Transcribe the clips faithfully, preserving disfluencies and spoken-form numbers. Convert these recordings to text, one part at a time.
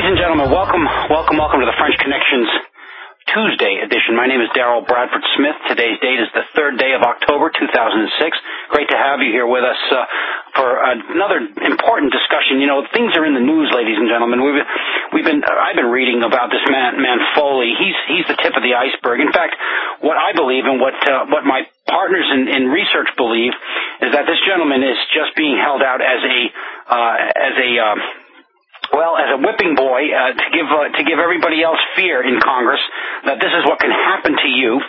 and gentlemen, welcome, welcome, welcome to the French Connections Tuesday edition. My name is Darrell Bradford Smith. Today's date is the third day of October, two thousand six. Great to have you here with us uh, for another important discussion. You know, things are in the news, ladies and gentlemen. We've been, we've been, uh, I've been reading about this man, man Foley. He's he's the tip of the iceberg. In fact, what I believe and what uh, what my partners in, in research believe is that this gentleman is just being held out as a uh, as a uh, Well, as a whipping boy, uh, to give uh, to give everybody else fear in Congress that this is what can happen to you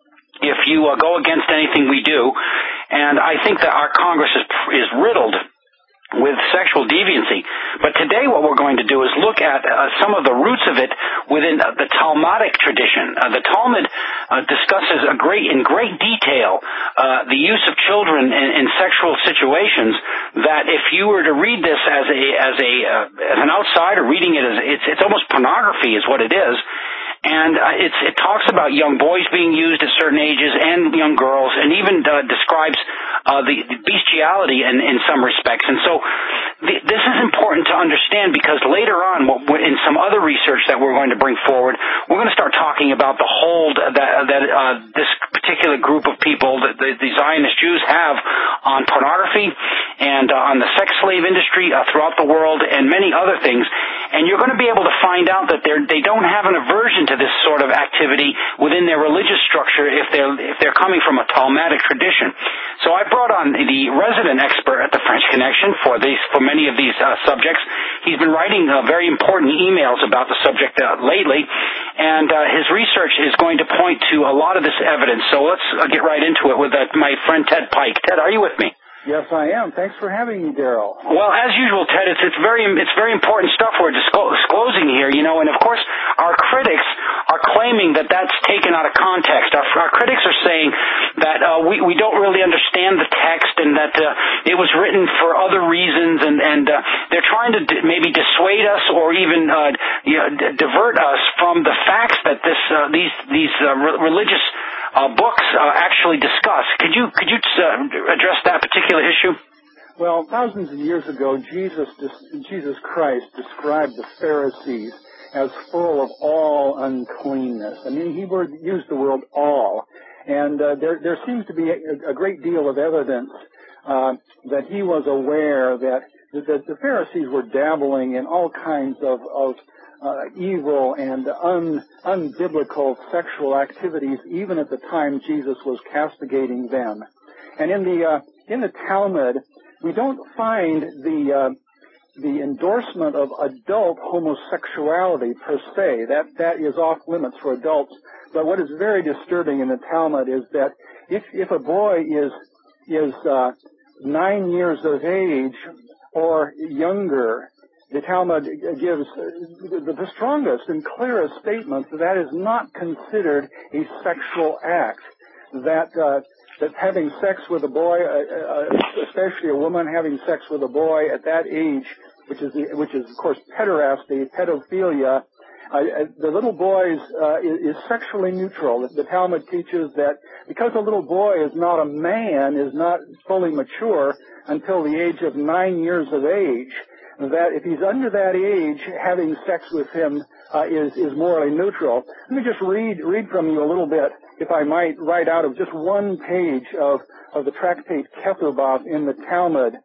if you uh, go against anything we do. And I think that our Congress is is riddled with sexual deviancy. But today what we're going to do is look at uh, some of the roots of it within uh, the Talmudic tradition. Uh, the Talmud uh, discusses a great, in great detail uh, the use of children in, in sexual situations that if you were to read this as a as a uh, as an outsider reading it as it's it's almost pornography is what it is. And uh, it's, it talks about young boys being used at certain ages and young girls, and even uh, describes uh, the, the bestiality in, in some respects. And so the, this is important to understand because later on, what, in some other research that we're going to bring forward, we're going to start talking about the hold that, that uh, this particular group of people, that the, the Zionist Jews, have on pornography and uh, on the sex slave industry uh, throughout the world and many other things. And you're going to be able to find out that they're, they don't have an aversion to this sort of activity within their religious structure if they're if they're coming from a Talmudic tradition. So I brought on the resident expert at the French Connection for these for many of these uh, subjects. He's been writing uh, very important emails about the subject uh, lately, and uh, his research is going to point to a lot of this evidence. So let's uh, get right into it with uh, my friend Ted Pike. Ted, are you with me? Yes, I am. Thanks for having me, Darrell. Well, as usual, Ted, it's it's very it's very important stuff we're disclosing here, you know. And of course, our critics are claiming that that's taken out of context. Our, our critics are saying that uh, we we don't really understand the text and that uh, it was written for other reasons, and and uh, they're trying to d- maybe dissuade us or even uh, you know, d- divert us from the facts that this uh, these these uh, re- religious uh, books uh, actually discuss. Could you could you uh, address that particular issue? Well, thousands of years ago, Jesus Jesus Christ described the Pharisees as full of all uncleanness. I mean, he word, used the word all. And uh, there, there seems to be a, a great deal of evidence uh, that he was aware that, that the Pharisees were dabbling in all kinds of, of uh, evil and un, unbiblical sexual activities, even at the time Jesus was castigating them. And in the uh, in the Talmud, we don't find the uh, the endorsement of adult homosexuality per se. That that is off limits for adults. But what is very disturbing in the Talmud is that if if a boy is is uh, nine years of age or younger, the Talmud gives the, the strongest and clearest statement that that is not considered a sexual act. That uh, that having sex with a boy, uh, especially a woman having sex with a boy at that age, which is which is of course pederasty, pedophilia, uh, the little boy is, uh, is, is sexually neutral. The Talmud teaches that because a little boy is not a man, is not fully mature until the age of nine years of age, that if he's under that age, having sex with him uh, is is morally neutral. Let me just read read from you a little bit, if I might, right out of just one page of, of the tractate Ketubah in the Talmud.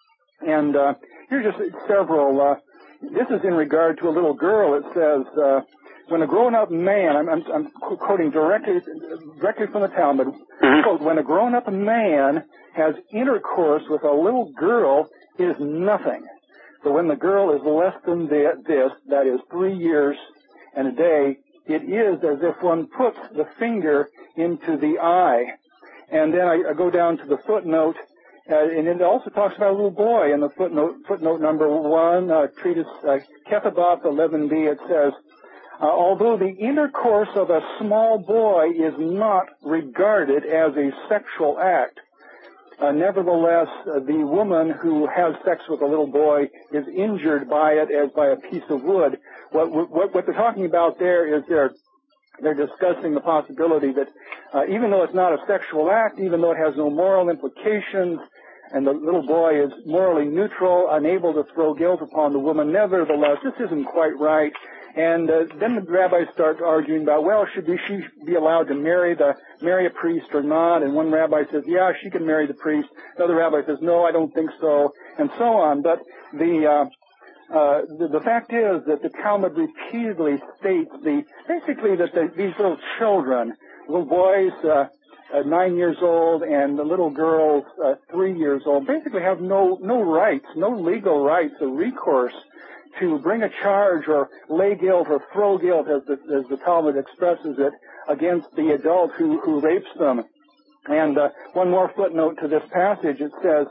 And uh, here's just several. Uh, this is in regard to a little girl. It says, uh, when a grown-up man, I'm, I'm, I'm quoting directly, directly from the Talmud, quote, when a grown-up man has intercourse with a little girl, it is nothing. But when the girl is less than this, that is three years and a day, it is as if one puts the finger into the eye. And then I, I go down to the footnote, uh, and it also talks about a little boy in the footnote, footnote number one, uh, treatise uh, Ketubah eleven b. It says, uh, although the intercourse of a small boy is not regarded as a sexual act, Uh, nevertheless, uh, the woman who has sex with a little boy is injured by it as by a piece of wood. What, what, what they're talking about there is they're, they're discussing the possibility that uh, even though it's not a sexual act, even though it has no moral implications, and the little boy is morally neutral, unable to throw guilt upon the woman. Nevertheless, this isn't quite right. And uh, then the rabbis start arguing about, well, should be, she be allowed to marry the marry a priest or not? And one rabbi says, yeah, she can marry the priest. Another rabbi says, no, I don't think so, and so on. But the uh, uh, the, the fact is that the Talmud repeatedly states the basically that the, these little children, little boys, uh, uh, nine years old, and the little girls, uh, three years old, basically have no no rights, no legal rights or recourse to bring a charge or lay guilt or throw guilt, as the, as the Talmud expresses it, against the adult who, who rapes them. And uh, one more footnote to this passage, it says,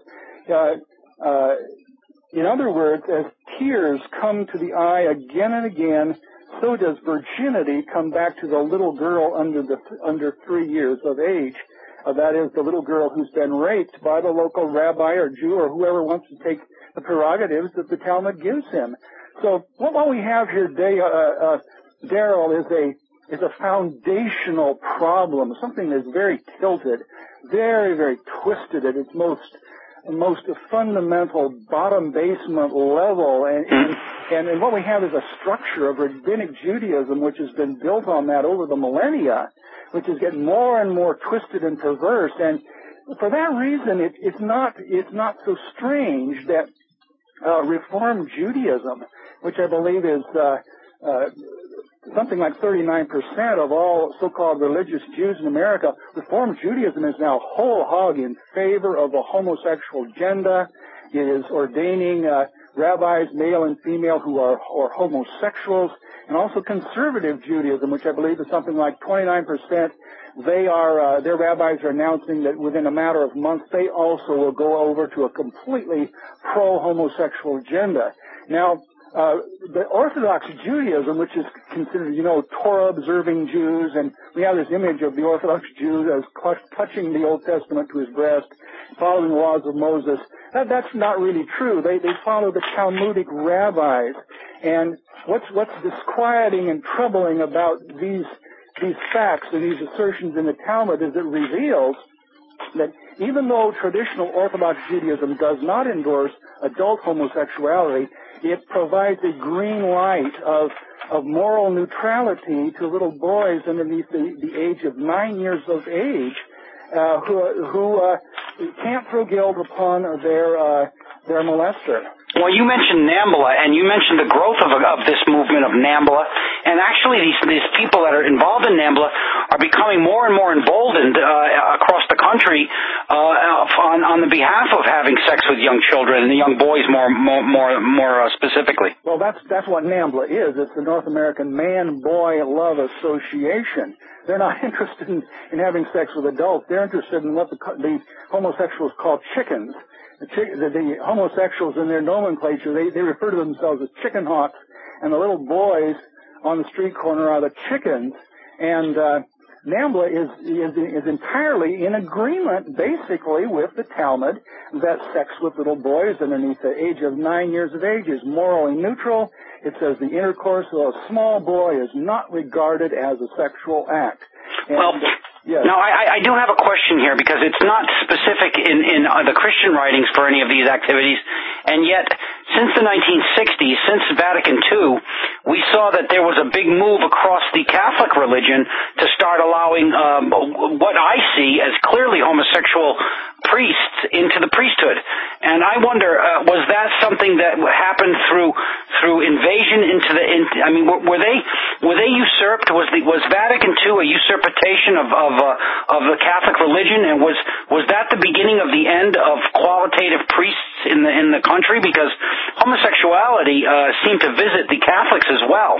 uh, uh, in other words, as tears come to the eye again and again, so does virginity come back to the little girl under the under three years of age. Uh, that is, the little girl who's been raped by the local rabbi or Jew or whoever wants to take the prerogatives that the Talmud gives him. So what, what we have here today, uh, uh, Daryl, is a is a foundational problem, something that's very tilted, very, very twisted at its most most fundamental bottom basement level. And, and, and what we have is a structure of rabbinic Judaism which has been built on that over the millennia, which is getting more and more twisted and perverse. And for that reason, it, it's not it's not so strange that uh, Reform Judaism, which I believe is uh, uh, something like thirty-nine percent of all so-called religious Jews in America, Reform Judaism is now whole hog in favor of a homosexual agenda. It is ordaining uh, rabbis, male and female, who are or homosexuals, and also conservative Judaism, which I believe is something like twenty-nine percent. They are, uh, their rabbis are announcing that within a matter of months, they also will go over to a completely pro-homosexual agenda. Now, uh, the Orthodox Judaism, which is considered, you know, Torah-observing Jews, and we have this image of the Orthodox Jew as clutch, touching the Old Testament to his breast, following the laws of Moses. That, that's not really true. They, they follow the Talmudic rabbis. And what's, what's disquieting and troubling about these these facts and these assertions in the Talmud is it reveals that even though traditional Orthodox Judaism does not endorse adult homosexuality, it provides a green light of of moral neutrality to little boys underneath the, the age of nine years of age uh, who who uh, can't throw guilt upon their uh, their molester. Well, you mentioned NAMBLA, and you mentioned the growth of, of this movement of NAMBLA, and actually these, these people that are involved in NAMBLA are becoming more and more emboldened uh, across the country uh, on, on the behalf of having sex with young children, and the young boys more more more, more uh, specifically. Well, that's that's what NAMBLA is. It's the North American Man-Boy Love Association. They're not interested in, in having sex with adults. They're interested in what the, the homosexuals call chickens. The, the, the homosexuals in their nomenclature, they, they refer to themselves as chicken hawks, and the little boys on the street corner are the chickens. And uh, NAMBLA is, is is entirely in agreement, basically, with the Talmud that sex with little boys underneath the age of nine years of age is morally neutral. It says the intercourse of a small boy is not regarded as a sexual act. And well, yes. Now, I, I do have a question here because it's not specific in, in uh, the Christian writings for any of these activities, and yet since the nineteen sixties, since Vatican Two, we saw that there was a big move across the Catholic religion to start allowing um, what I see as clearly homosexual priests into the priesthood. And I wonder, uh, was that something that happened through through invasion into the? In, I mean, were, were they were they usurped? Was the was Vatican Two a usurpation of of uh, of the Catholic religion? And was was that the beginning of the end of qualitative priests in the in the country? Because homosexuality uh, seemed to visit the Catholics as well.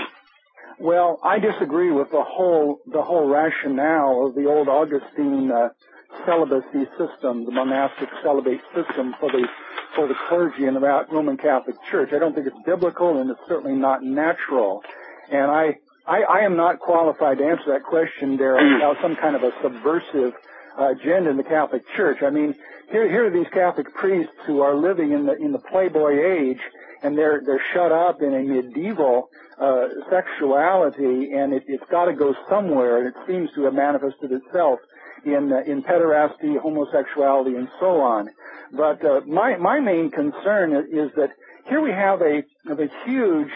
Well, I disagree with the whole the whole rationale of the old Augustine uh, celibacy system, the monastic celibate system for the for the clergy in the Roman Catholic Church. I don't think it's biblical, and it's certainly not natural. And I I, I am not qualified to answer that question, Darryl, about some kind of a subversive uh, agenda in the Catholic Church. I mean, here here are these Catholic priests who are living in the in the Playboy age, and they're they're shut up in a medieval uh, sexuality, and it, it's got to go somewhere, and it seems to have manifested itself in uh, in pederasty, homosexuality, and so on. But uh, my my main concern is that here we have a, of a huge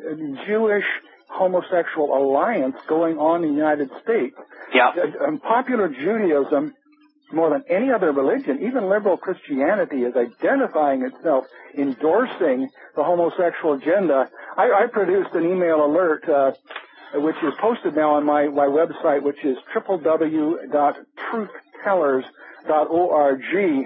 Jewish homosexual alliance going on in the United States. Yeah. Uh, popular Judaism, more than any other religion, even liberal Christianity, is identifying itself, endorsing the homosexual agenda. I, I produced an email alert, uh, which is posted now on my, my website, which is w w w dot truth tellers dot org,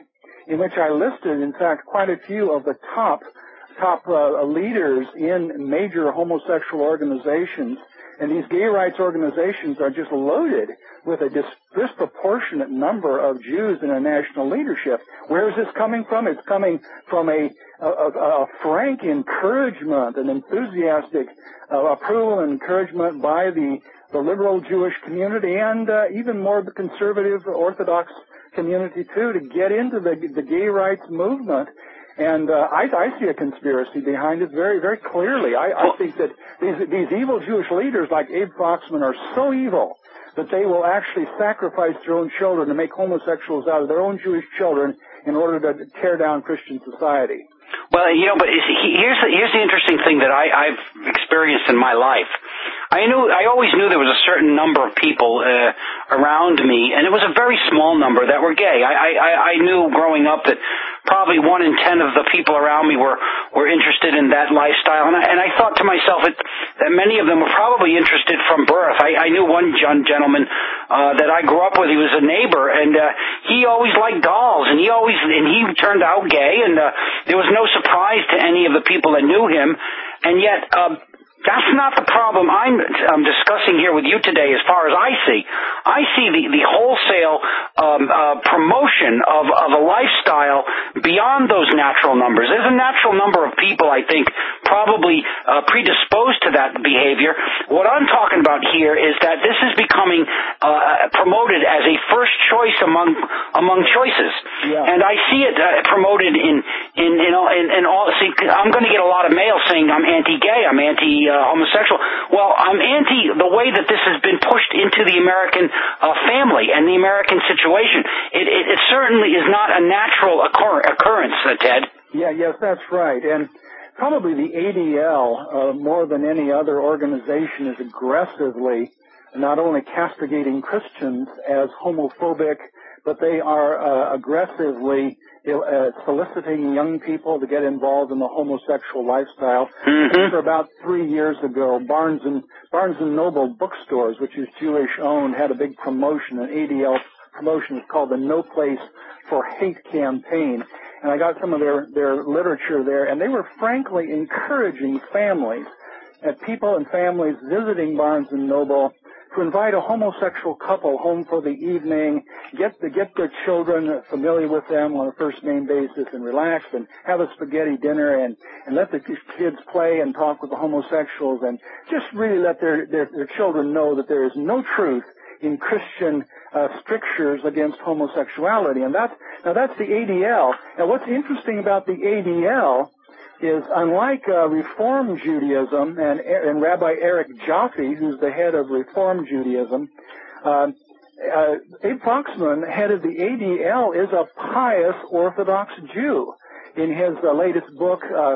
in which I listed, in fact, quite a few of the top top uh, leaders in major homosexual organizations. And these gay rights organizations are just loaded with a dis- disproportionate number of Jews in their national leadership. Where is this coming from? It's coming from a, a, a, a frank encouragement, an enthusiastic uh, approval and encouragement by the, the liberal Jewish community and uh, even more the conservative Orthodox community, too, to get into the, the gay rights movement. And uh, I, I see a conspiracy behind it very, very clearly. I, I think that these, these evil Jewish leaders like Abe Foxman are so evil that they will actually sacrifice their own children to make homosexuals out of their own Jewish children in order to tear down Christian society. Well, you know, but here's the, here's the interesting thing that I, I've experienced in my life. I knew, I always knew there was a certain number of people uh, around me, and it was a very small number that were gay. I, I, I knew growing up that probably one in ten of the people around me were, were interested in that lifestyle, and I, and I thought to myself that, that many of them were probably interested from birth. I, I knew one gentleman uh, that I grew up with. He was a neighbor, and uh, he always liked dolls, and he always and he turned out gay, and uh, there was no surprise to any of the people that knew him, and yet. Uh, That's not the problem I'm, I'm discussing here with you today as far as I see. I see the, the wholesale um, uh, promotion of, of a lifestyle beyond those natural numbers. There's a natural number of people, I think, probably uh, predisposed to that behavior. What I'm talking about here is that this is becoming uh, promoted as a first choice among among choices. Yeah. And I see it uh, promoted in, in, in, in, in all... See, I'm going to get a lot of mail saying I'm anti-gay, I'm anti- Uh, homosexual. Well, I'm anti the way that this has been pushed into the American uh, family and the American situation. It, it, it certainly is not a natural occur- occurrence, uh, Ted. Yeah, yes, that's right. And probably the A D L, uh, more than any other organization, is aggressively not only castigating Christians as homophobic, but they are uh, aggressively Uh, soliciting young people to get involved in the homosexual lifestyle. Mm-hmm. For about three years ago, Barnes and Barnes and Noble bookstores, which is Jewish owned, had a big promotion, an A D L promotion. It's called the No Place for Hate campaign. And I got some of their, their literature there, and they were frankly encouraging families, uh, people and families visiting Barnes and Noble to invite a homosexual couple home for the evening, get the, get their children familiar with them on a first-name basis and relax and have a spaghetti dinner and, and let the kids play and talk with the homosexuals and just really let their, their, their children know that there is no truth in Christian uh, strictures against homosexuality. And that's, now that's the A D L. Now what's interesting about the A D L is unlike uh, Reform Judaism and, and Rabbi Eric Jaffe, who's the head of Reform Judaism, uh, uh, Abe Foxman, head of the A D L, is a pious Orthodox Jew. In his uh, latest book, uh,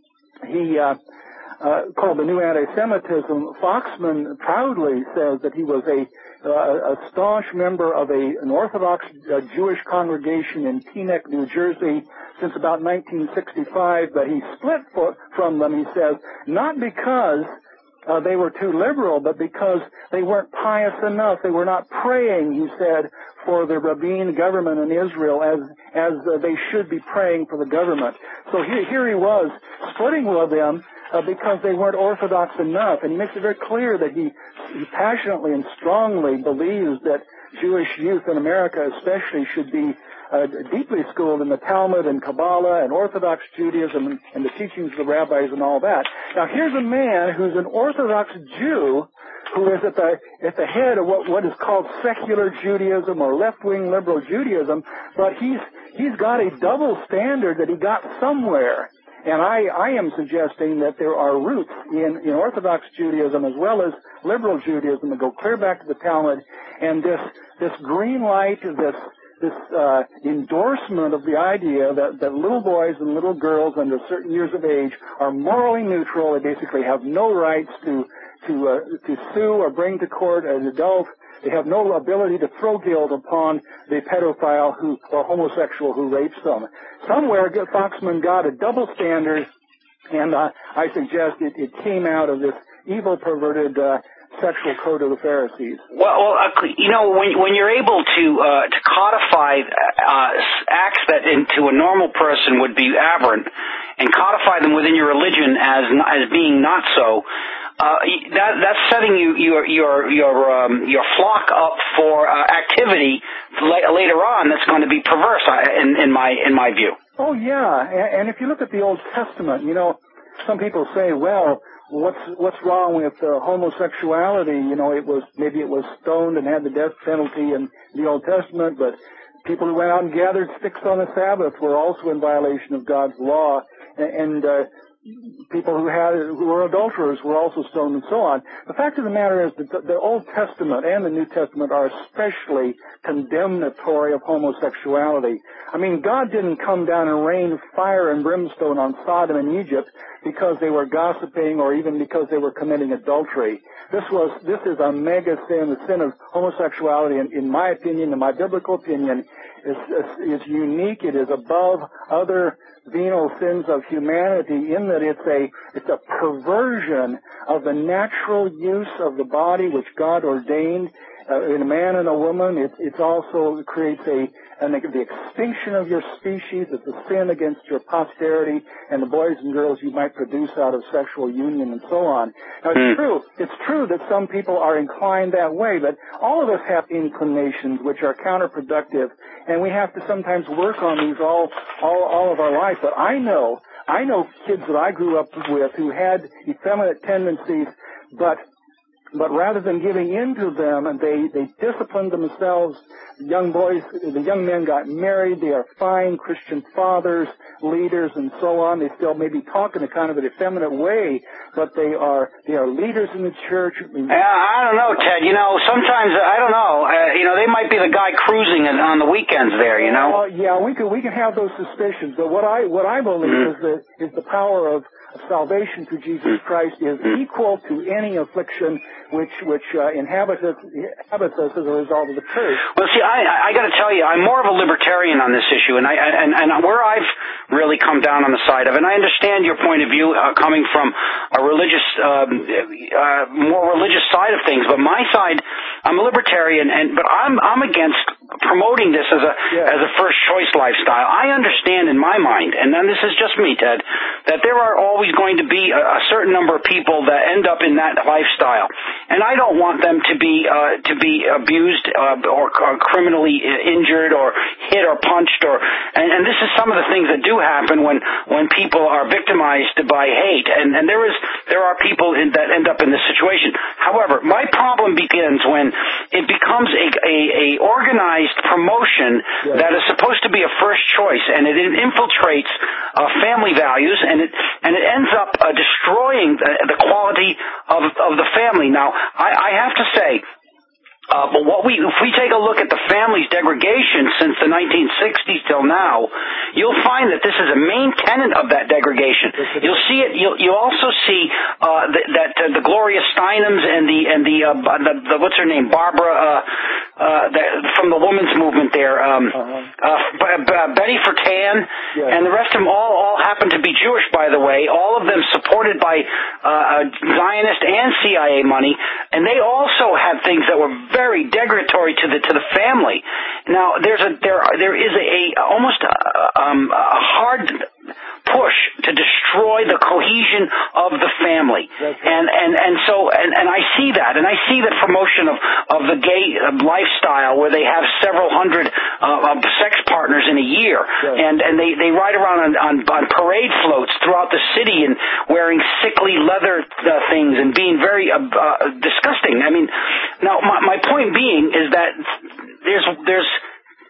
he uh, uh, called The New Anti-Semitism, Foxman proudly says that he was a Uh, a staunch member of a, an Orthodox uh, Jewish congregation in Teaneck, New Jersey, since about nineteen sixty-five, but he split for, from them, he says, not because uh, they were too liberal, but because they weren't pious enough. They were not praying, he said, for the Rabin government in Israel as as uh, they should be praying for the government. So here, here he was splitting with them uh, because they weren't Orthodox enough. And he makes it very clear that he, he passionately and strongly believes that Jewish youth in America especially should be uh, deeply schooled in the Talmud and Kabbalah and Orthodox Judaism and, and the teachings of the rabbis and all that. Now here's a man who's an Orthodox Jew who is at the at the head of what, what is called secular Judaism or left-wing liberal Judaism, but he's he's got a double standard that he got somewhere. And I, I am suggesting that there are roots in, in Orthodox Judaism as well as liberal Judaism that go clear back to the Talmud, and this, this green light, this, this uh, endorsement of the idea that, that little boys and little girls under certain years of age are morally neutral. They basically have no rights to, to, uh, to sue or bring to court an adult. They have no ability to throw guilt upon the pedophile who, or homosexual who rapes them. Somewhere, Foxman got a double standard, and uh, I suggest it, it came out of this evil, perverted uh, sexual code of the Pharisees. Well, well uh, you know, when, when you're able to uh, to codify uh, acts that into a normal person would be aberrant, and codify them within your religion as as being not so. Uh, that, that's setting you, your, your, your, um, your flock up for, uh, activity la- later on that's going to be perverse, in, in my, in my view. Oh, yeah. And, and if you look at the Old Testament, you know, some people say, well, what's, what's wrong with, uh, homosexuality? You know, it was, maybe it was stoned and had the death penalty in the Old Testament, but people who went out and gathered sticks on the Sabbath were also in violation of God's law. And, and uh, people who had who were adulterers were also stoned and so on. The fact of the matter is that the, the Old Testament and the New Testament are especially condemnatory of homosexuality. I mean, God didn't come down and rain fire and brimstone on Sodom and Egypt because they were gossiping or even because they were committing adultery. This was this is a mega sin. The sin of homosexuality, in, in my opinion, in my biblical opinion, is, is, is unique. It is above other venal sins of humanity in that it's a it's a perversion of the natural use of the body which God ordained uh, in a man and a woman. It it's also it creates a an, the extinction of your species. It's a sin against your posterity and the boys and girls you might produce out of sexual union and so on. Now it's mm. true. It's true that some people are inclined that way, but all of us have inclinations which are counterproductive, and we have to sometimes work on these all all all of our life. But I know, I know kids that I grew up with who had effeminate tendencies, but but rather than giving in to them, and they, they disciplined themselves. The young boys, the young men got married. They are fine Christian fathers, leaders, and so on. They still maybe talk in a kind of an effeminate way, but they are they are leaders in the church. Yeah, I don't know, Ted. You know, sometimes I don't know. Uh, you know, they might be the guy cruising on the weekends there. You know. Uh, yeah, we can we can have those suspicions, but what I what I believe mm-hmm. is the is the power of salvation through Jesus Christ is equal to any affliction which which uh, inhabits us, inhabits us as a result of the curse. Well, see, I I got to tell you, I'm more of a libertarian on this issue, and I and and where I've really come down on the side of, and I understand your point of view uh, coming from a religious, um, uh, more religious side of things, but my side, I'm a libertarian, and but I'm I'm against promoting this as a yeah. as a first choice lifestyle. I understand in my mind, and then this is just me, Ted, that there are always going to be a, a certain number of people that end up in that lifestyle, and I don't want them to be uh, to be abused uh, or, or criminally injured or hit or punched, or and, and this is some of the things that do happen when when people are victimized by hate, and and there is there are people in, that end up in this situation. However, my problem begins when it becomes a a, a organized promotion yes. that is supposed to be a first choice, and it infiltrates uh, family values, and it and it ends up uh, destroying the, the quality of of the family. Now, I, I have to say, uh, but what we if we take a look at the family's degradation since the nineteen sixties till now, you'll find that this is a main tenet of that degradation. You'll see it. You'll you'll also see uh, that, that uh, the Gloria Steinems and the and the, uh, the, the what's her name, Barbara uh, uh, the, from the women's movement there, um, uh-huh. uh, B- B- Betty Friedan, yes. and the rest of them all all happen to be Jewish, by the way. All of them supported by uh, Zionist and C I A money, and they also had things that were very degradatory to the to the family. Now, there's a there there is a, a almost a, um, a hard push to destroy the cohesion of the family, right. and and and so and, and I see that, and I see the promotion of of the gay lifestyle where they have several hundred uh, sex partners in a year, right. and and they they ride around on, on on parade floats throughout the city and wearing sickly leather uh, things and being very uh, uh, disgusting. I mean, now my my point being is that there's there's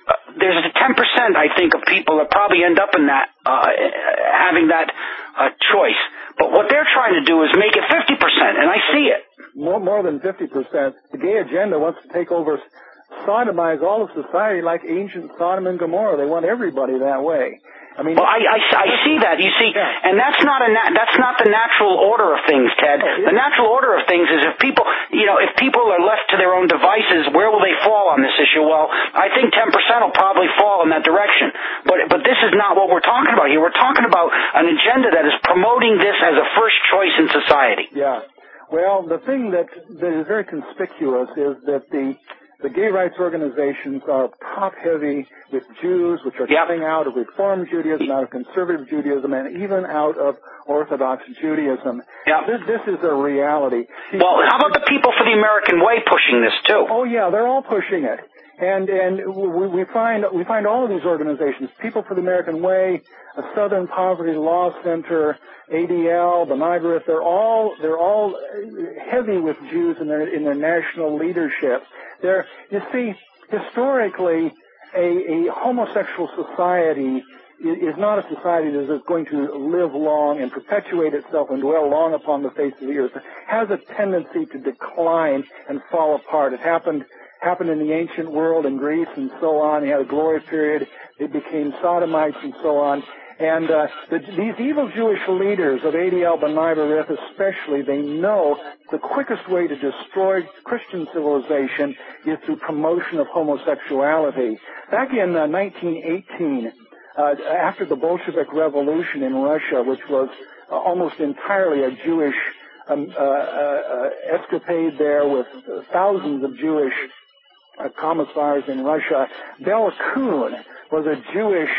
uh, there's a ten percent, I think, of people that probably end up in that, uh, having that uh, choice. But what they're trying to do is make it fifty percent, and I see it. More, more than fifty percent. The gay agenda wants to take over, sodomize all of society like ancient Sodom and Gomorrah. They want everybody that way. I mean, well, I, I, I see that. You see, yeah. and that's not a na- that's not the natural order of things, Ted. Oh, yeah. The natural order of things is if people, you know, if people are left to their own devices, where will they fall on this issue? Well, I think ten percent will probably fall in that direction. But but this is not what we're talking about here. We're talking about an agenda that is promoting this as a first choice in society. Yeah. Well, the thing that that is very conspicuous is that the The gay rights organizations are top-heavy with Jews, which are yep. coming out of Reform Judaism, out of Conservative Judaism, and even out of Orthodox Judaism. Yep. This, this is a reality. Well, how about the People for the American Way pushing this, too? Oh, yeah, they're all pushing it. And and we, we find we find all of these organizations, People for the American Way, a Southern Poverty Law Center, A D L, the B'nai they're all they're all heavy with Jews in their in their national leadership. They're, you see, historically, a, a homosexual society is not a society that is going to live long and perpetuate itself and dwell long upon the face of the earth. It has a tendency to decline and fall apart. It happened happened in the ancient world in Greece and so on. You had a glory period. It became sodomites and so on. And uh, the, these evil Jewish leaders of A D L, B'nai B'rith especially, they know the quickest way to destroy Christian civilization is through promotion of homosexuality. Back in uh, nineteen eighteen, uh, after the Bolshevik Revolution in Russia, which was uh, almost entirely a Jewish um, uh, uh, escapade there with uh, thousands of Jewish uh, commissars in Russia, Bela Kun was a Jewish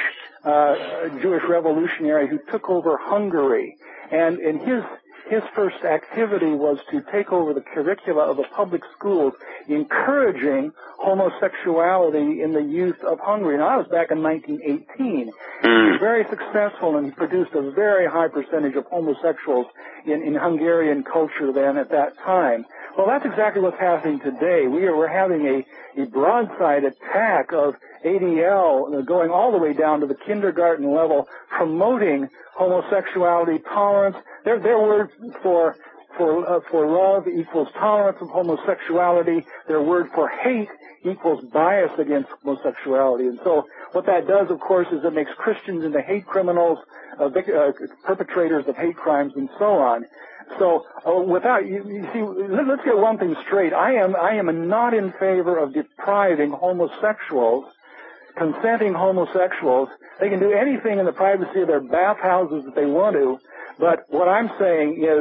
Uh, Jewish revolutionary who took over Hungary, and, and his his first activity was to take over the curricula of the public schools, encouraging homosexuality in the youth of Hungary. Now, I was back in nineteen eighteen. He was very successful, and he produced a very high percentage of homosexuals in, in Hungarian culture then at that time. Well, that's exactly what's happening today. We are we're having a, a broadside attack of A D L going all the way down to the kindergarten level, promoting homosexuality, tolerance. Their their word for for uh, for love equals tolerance of homosexuality. Their word for hate equals bias against homosexuality. And so what that does, of course, is it makes Christians into hate criminals, uh, vic- uh, perpetrators of hate crimes, and so on. So, uh, without you, you see, let's get one thing straight. I am I am not in favor of depriving homosexuals, consenting homosexuals. They can do anything in the privacy of their bathhouses that they want to. But what I'm saying is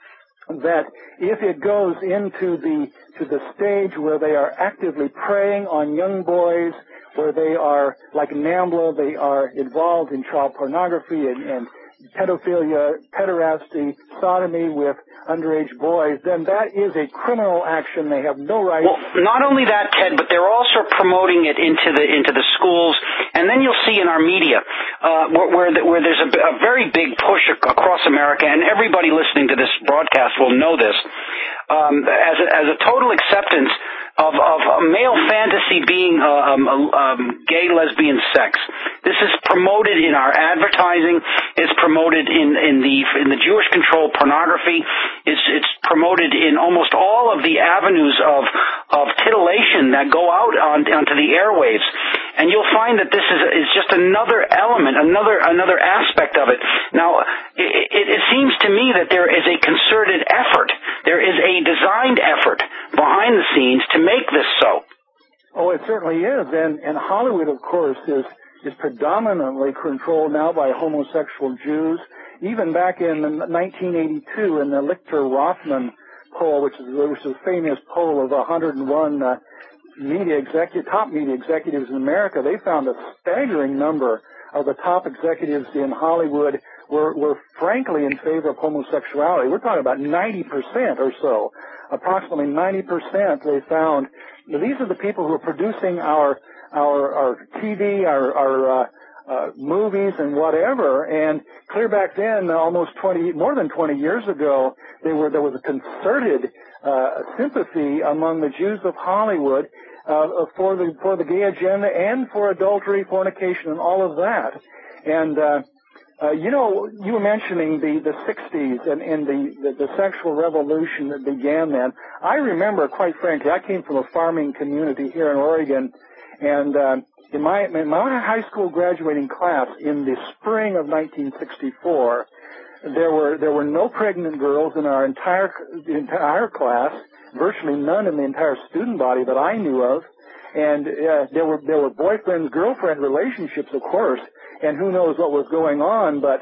that if it goes into the to the stage where they are actively preying on young boys, where they are like NAMBLA, they are involved in child pornography and, and pedophilia, pederasty, sodomy with underage boys, then that is a criminal action. They have no right. Well, not only that, Ted, but they're also promoting it into the into the schools, and then you'll see in our media uh, where where, the, where there's a, a very big push across America, and everybody listening to this broadcast will know this, um, as a, as a total acceptance of of male fantasy being uh, um, um, gay lesbian sex. This is promoted in our advertising. It's promoted in in the in the Jewish controlled pornography. It's it's promoted in almost all of the avenues of of titillation that go out on, onto the airwaves, and you'll find that this is is just another element, another another aspect of it. Now, it, it, it seems to me that there is a concerted effort, there is a designed effort behind the scenes to make this so. Oh, it certainly is, and and Hollywood, of course, is. is predominantly controlled now by homosexual Jews. Even back in nineteen eighty-two, in the Lichter-Rothman poll, which is, which is a famous poll of one hundred one uh, media executive, top media executives in America, they found a staggering number of the top executives in Hollywood were, were frankly in favor of homosexuality. We're talking about ninety percent or so. Approximately ninety percent they found. These are the people who are producing our our, our T V, our, our uh, uh, movies and whatever. And clear back then, almost twenty, more than twenty years ago, they were, there was a concerted uh, sympathy among the Jews of Hollywood uh, for the for the gay agenda and for adultery, fornication, and all of that. And uh, uh, you know, you were mentioning the the sixties and, and the, the the sexual revolution that began then. I remember, quite frankly, I came from a farming community here in Oregon, and uh, in my in my high school graduating class in the spring of nineteen sixty-four. There were there were no pregnant girls in our entire the entire class, virtually none in the entire student body that I knew of, and uh, there were there were boyfriend girlfriend relationships, of course, and who knows what was going on, but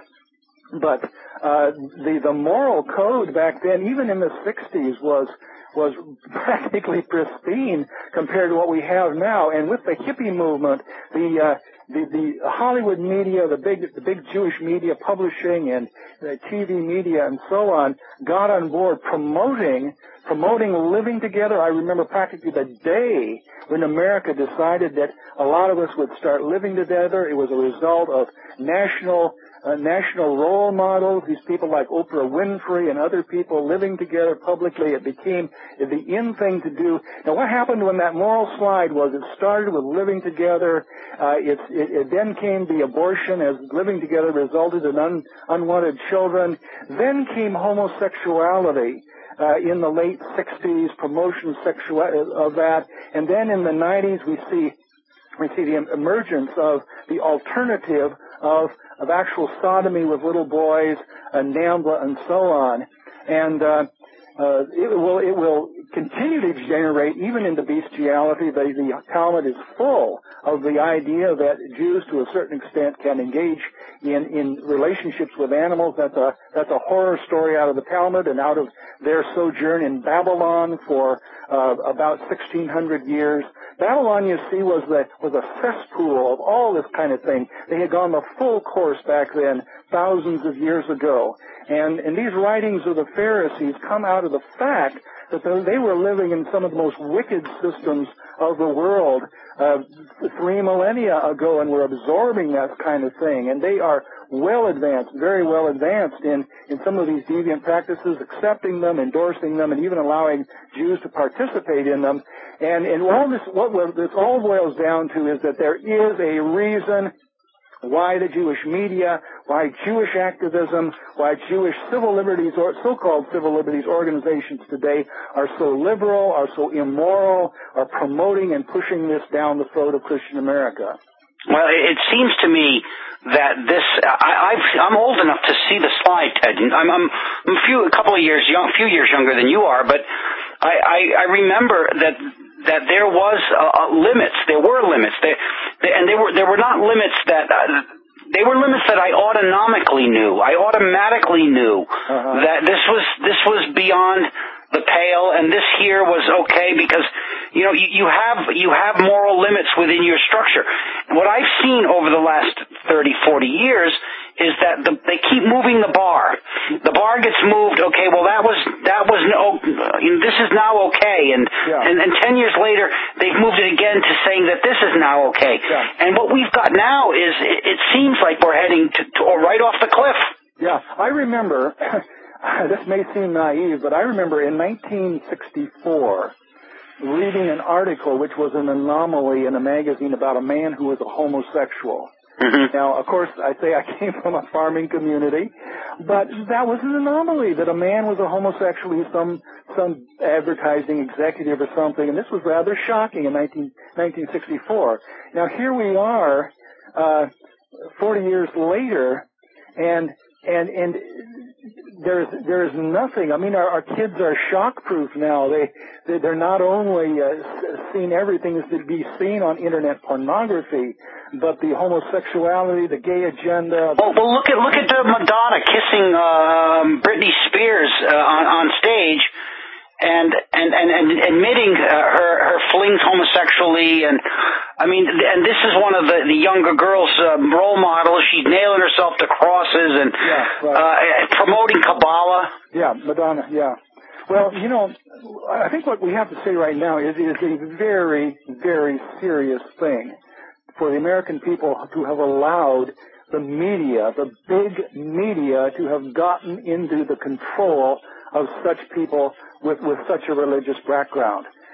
but uh, the the moral code back then, even in the sixties, was was practically pristine compared to what we have now. And with the hippie movement, the uh, the, the Hollywood media, the big the big Jewish media publishing and the T V media and so on got on board promoting promoting living together. I remember practically the day when America decided that a lot of us would start living together. It was a result of national Uh, national role models, these people like Oprah Winfrey and other people living together publicly. It became the in thing to do. Now, what happened when that moral slide was it started with living together. Uh, it, it, it then came the abortion as living together resulted in un, unwanted children. Then came homosexuality. Uh, in the late sixties, promotion of, sexual, of that. And then in the nineties, we see we see the emergence of the alternative of of actual sodomy with little boys, uh, NAMBLA, and so on. And uh, uh, it will it will continue to degenerate even into bestiality. The, the Talmud is full of the idea that Jews, to a certain extent, can engage in, in relationships with animals. That's a that's a horror story out of the Talmud and out of their sojourn in Babylon for uh, about sixteen hundred years. Babylon, you see, was the was a cesspool of all this kind of thing. They had gone the full course back then, thousands of years ago. And, and these writings of the Pharisees come out of the fact that they were living in some of the most wicked systems of the world uh, three millennia ago and were absorbing that kind of thing. And they are well advanced, very well advanced in, in some of these deviant practices, accepting them, endorsing them, and even allowing Jews to participate in them. And, and all this, what this all boils down to is that there is a reason why the Jewish media, why Jewish activism, why Jewish civil liberties, or so-called civil liberties organizations today are so liberal, are so immoral, are promoting and pushing this down the throat of Christian America. Well, it seems to me that this, I, I've, I'm old enough to see the slide, Ted. I'm, I'm, I'm a few, a couple of years, young, few years younger than you are, but I, I, I remember that that there was uh, limits. There were limits, they, they, and they were there were not limits that uh, they were limits that I autonomically knew. I automatically knew uh-huh. that this was this was beyond the pale, and this here was okay because you know you, you have you have moral limits within your structure. And what I've seen over the last thirty, forty years is that the, they keep moving the bar. The bar gets moved. Okay, well that was that was no. This is now okay, and yeah. and, and ten years later they've moved it again to saying that this is now okay. Yeah. And what we've got now is it, it seems like we're heading to, to or right off the cliff. Yeah, I remember. This may seem naive, but I remember in nineteen sixty-four reading an article which was an anomaly in a magazine about a man who was a homosexual. Mm-hmm. Now, of course, I say I came from a farming community, but that was an anomaly that a man was a homosexual. He was some some advertising executive or something, and this was rather shocking in nineteen sixty-four. Now, here we are, uh, forty years later, and and and there's there's nothing. I mean, our, our kids are shock-proof now. They, they they're not only uh, seeing everything is to be seen on internet pornography, but the homosexuality, the gay agenda. Well, well look at look at uh, Madonna kissing um, Britney Spears uh, on on stage, and and and, and admitting uh, her her flings homosexually, and I mean, and this is one of the the younger girls' uh, role models. She's nailing herself to crosses and yeah, right. uh, promoting Kabbalah. Yeah, Madonna. Yeah. Well, you know, I think what we have to say right now is it is a very, very serious thing for the American people to have allowed the media, the big media, to have gotten into the control of such people with, with such a religious background.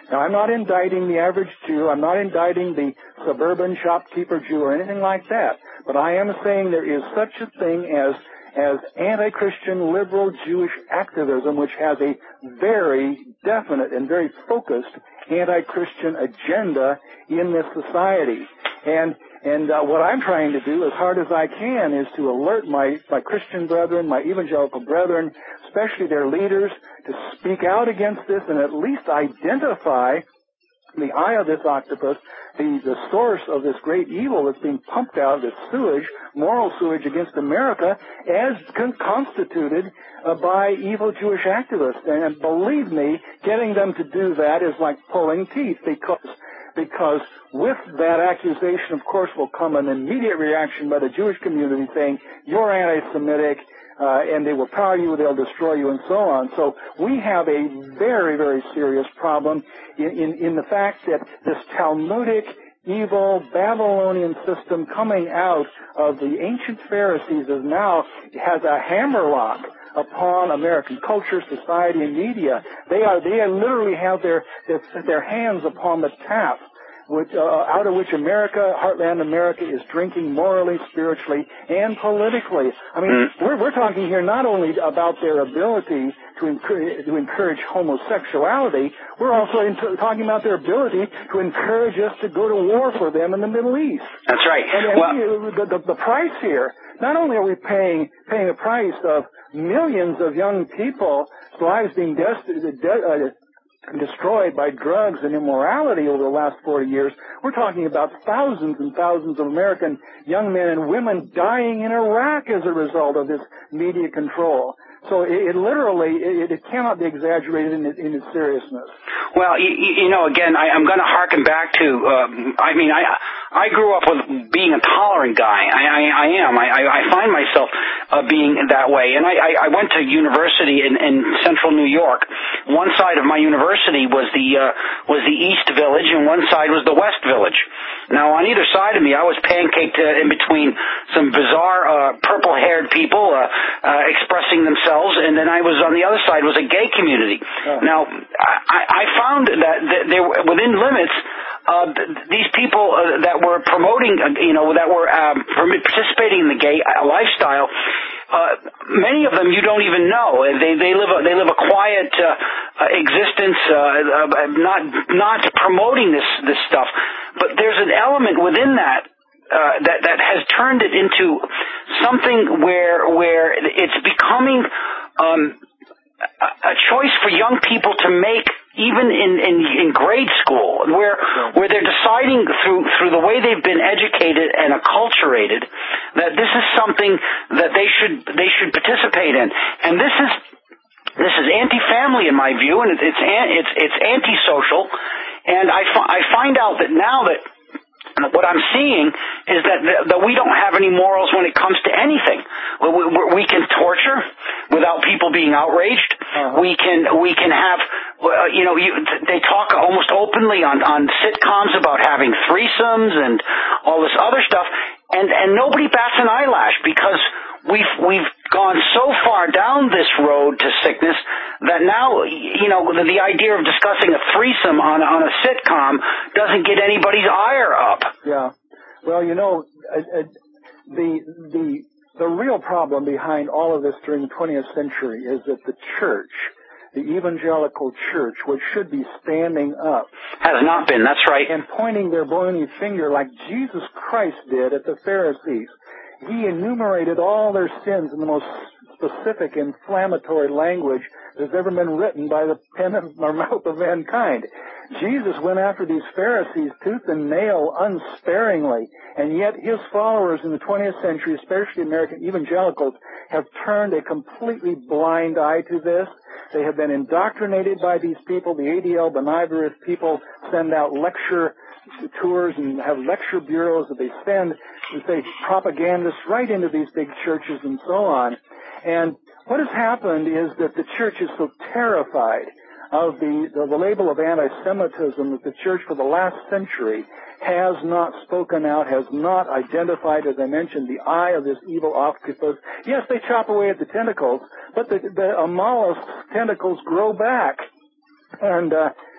Now, I'm not indicting the average Jew. I'm not indicting the suburban shopkeeper Jew or anything like that. But I am saying there is such a thing as as anti-Christian liberal Jewish activism, which has a very definite and very focused anti-Christian agenda in this society. And and uh, what I'm trying to do, as hard as I can, is to alert my, my Christian brethren, my evangelical brethren, especially their leaders, to speak out against this and at least identify the eye of this octopus, the, the source of this great evil that's being pumped out, this sewage, moral sewage against America, as con- constituted uh, by evil Jewish activists. And, and believe me, getting them to do that is like pulling teeth, because because with that accusation, of course, will come an immediate reaction by the Jewish community saying, you're anti-Semitic, Uh, and they will power you, they'll destroy you, and so on. So we have a very, very serious problem in, in, in the fact that this Talmudic, evil, Babylonian system coming out of the ancient Pharisees is now has a hammerlock upon American culture, society, and media. They are they are literally have their their, their hands upon the tap, which, uh, out of which America, heartland America, is drinking morally, spiritually, and politically. I mean, mm. we're, we're talking here not only about their ability to encourage, to encourage homosexuality, we're also in t- talking about their ability to encourage us to go to war for them in the Middle East. That's right. And, and well, we, the, the, the price here, not only are we paying paying a price of millions of young people's lives being des- de- uh, destroyed by drugs and immorality over the last forty years. We're talking about thousands and thousands of American young men and women dying in Iraq as a result of this media control. So it, it literally, it, it cannot be exaggerated in, in its seriousness. Well, you, you know, again, I, I'm going to harken back to, um, I mean, I I grew up with being a tolerant guy. I, I, I am. I, I find myself uh, being that way. And I, I went to university in, in central New York. One side of my university was the uh, was the East Village, and one side was the West Village. Now, on either side of me, I was pancaked uh, in between some bizarre uh, purple-haired people uh, uh, expressing themselves, and then I was on the other side was a gay community. Oh. Now, I, I found that there within limits. Uh, these people uh, that were promoting, uh, you know, that were um, participating in the gay lifestyle, uh, many of them you don't even know. They they live a, they live a quiet uh, existence, uh, uh, not not promoting this this stuff. But there's an element within that uh, that that has turned it into something where where it's becoming um, a, a choice for young people to make. Even in, in, in grade school, where where they're deciding through through the way they've been educated and acculturated that this is something that they should they should participate in, and this is this is anti-family in my view, and it's it's it's, it's anti-social, and I I find out that now that. What I'm seeing is that that we don't have any morals when it comes to anything. We, we, we can torture without people being outraged. Uh-huh. We can we can have you know you, they talk almost openly on on sitcoms about having threesomes and all this other stuff, and and nobody bats an eyelash because we've we've gone so far down this road to sickness that now, you know, the, the idea of discussing a threesome on, on a sitcom doesn't get anybody's ire up. Yeah. Well, you know, uh, uh, the the the real problem behind all of this during the twentieth century is that the church, the evangelical church, which should be standing up, has not been. That's right. And pointing their bony finger like Jesus Christ did at the Pharisees. He enumerated all their sins in the most specific, inflammatory language that's ever been written by the pen or mouth of mankind. Jesus went after these Pharisees tooth and nail unsparingly, and yet his followers in the twentieth century, especially American evangelicals, have turned a completely blind eye to this. They have been indoctrinated by these people. The A D L Benevolent people send out lecture tours and have lecture bureaus that they send, say, propagandists right into these big churches and so on. And what has happened is that the church is so terrified of the, the, the label of anti-Semitism that the church for the last century has not spoken out, has not identified, as I mentioned, the eye of this evil octopus. Yes, they chop away at the tentacles, but the, the mollusk's tentacles grow back. And uh,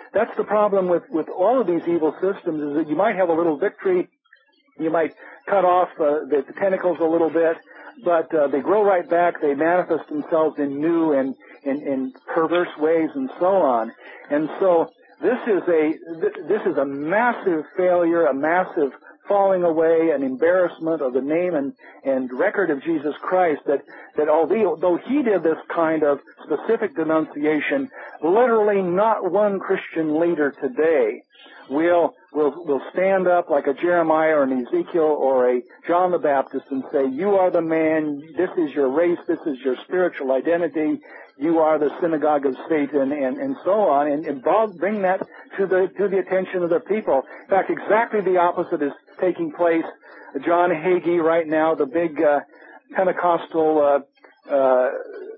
that's the problem with, with all of these evil systems, is that you might have a little victory, you might cut off uh, the, the tentacles a little bit, but uh, they grow right back, they manifest themselves in new and in, in perverse ways and so on. And so this is a this is a massive failure, a massive falling away, an embarrassment of the name and, and record of Jesus Christ, that, that although though he did this kind of specific denunciation, literally not one Christian leader today will will will stand up like a Jeremiah or an Ezekiel or a John the Baptist and say, you are the man, this is your race, this is your spiritual identity, you are the synagogue of Satan, and, and so on, and, and bring that to the to the attention of the people. In fact, exactly the opposite is taking place. John Hagee right now, the big uh, Pentecostal uh, uh,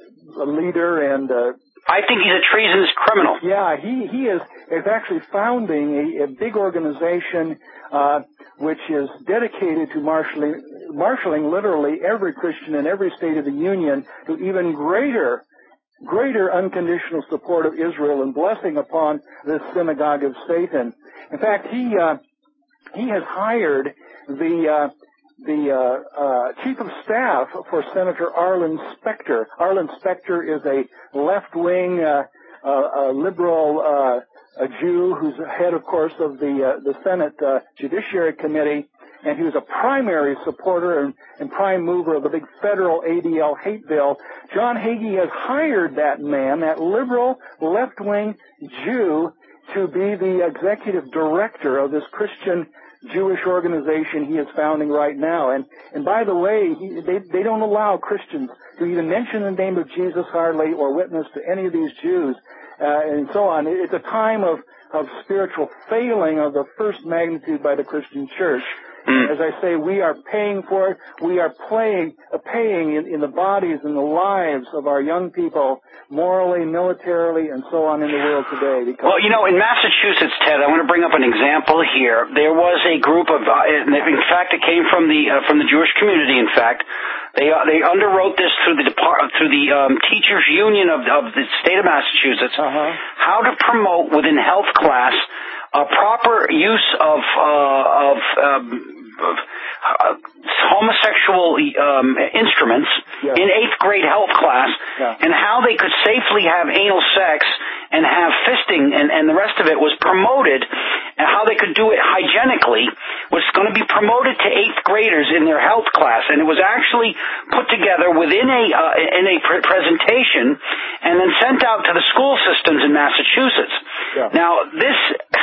leader and uh, I think he's a treasonous criminal. Yeah, he, he is, is actually founding a, a big organization uh, which is dedicated to marshaling, marshaling literally every Christian in every state of the Union to even greater greater unconditional support of Israel and blessing upon this synagogue of Satan. In fact, he uh, he has hired the uh, the uh, uh, chief of staff for Senator Arlen Specter. Arlen Specter is a left-wing uh, uh, liberal uh, a Jew who's head, of course, of the uh, the Senate uh, Judiciary Committee, and he was a primary supporter and, and prime mover of the big federal A D L hate bill. John Hagee has hired that man, that liberal left-wing Jew, to be the executive director of this Christian Jewish organization he is founding right now. And and by the way, he, they they don't allow Christians to even mention the name of Jesus hardly or witness to any of these Jews, uh, and so on. It's a time of of spiritual failing of the first magnitude by the Christian church. As I say, we are paying for it. We are playing, uh, paying in, in the bodies and the lives of our young people, morally, militarily, and so on in the world today. Well, you know, in Massachusetts, Ted, I want to bring up an example here. There was a group of, uh, in fact, it came from the uh, from the Jewish community. In fact, they uh, they underwrote this through the depart through the um, teachers' union of, of the state of Massachusetts. Uh-huh. How to promote within health class a proper use of uh, of, um, of uh, homosexual um, instruments yes. in eighth grade health class, yeah. and how they could safely have anal sex and have fisting and, and the rest of it was promoted, and how they could do it hygienically was going to be promoted to eighth graders in their health class, and it was actually put together within a uh, in a pre- presentation and then sent out to the school systems in Massachusetts. Yeah. Now this.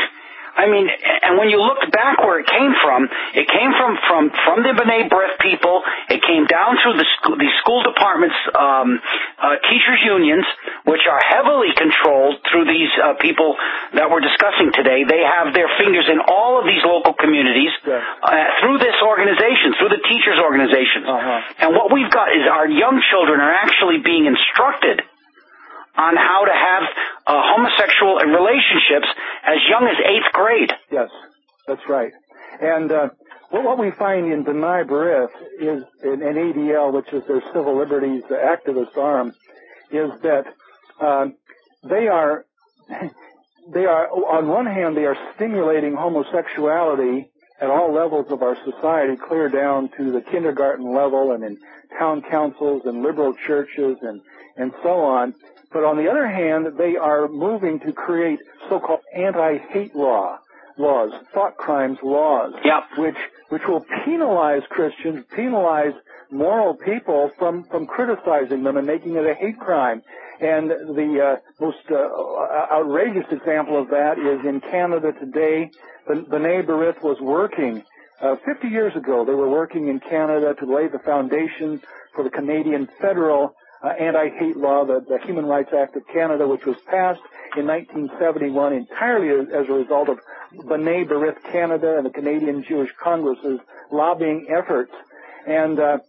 I mean, and when you look back where it came from, it came from, from, from the B'nai B'rith people. It came down through the school, the school departments, um, uh, teachers' unions, which are heavily controlled through these uh, people that we're discussing today. They have their fingers in all of these local communities yeah. uh, through this organization, through the teachers' organizations. Uh-huh. And what we've got is our young children are actually being instructed on how to have uh, homosexual relationships as young as eighth grade. Yes, that's right. And uh, well, what we find in B'nai B'rith is, in, in A D L, which is their civil liberties activist arm, is that uh, they are, they are, on one hand, they are stimulating homosexuality at all levels of our society, clear down to the kindergarten level and in town councils and liberal churches and, and so on. But on the other hand, they are moving to create so-called anti-hate law laws, thought crimes laws, yep. which which will penalize Christians, penalize moral people from, from criticizing them and making it a hate crime. And the uh, most uh, outrageous example of that is in Canada today. B'nai B'rith was working uh, fifty years ago. They were working in Canada to lay the foundation for the Canadian federal Uh, anti-hate law, the, the Human Rights Act of Canada, which was passed in nineteen seventy-one entirely as, as a result of B'nai B'rith Canada and the Canadian Jewish Congress's lobbying efforts. And uh,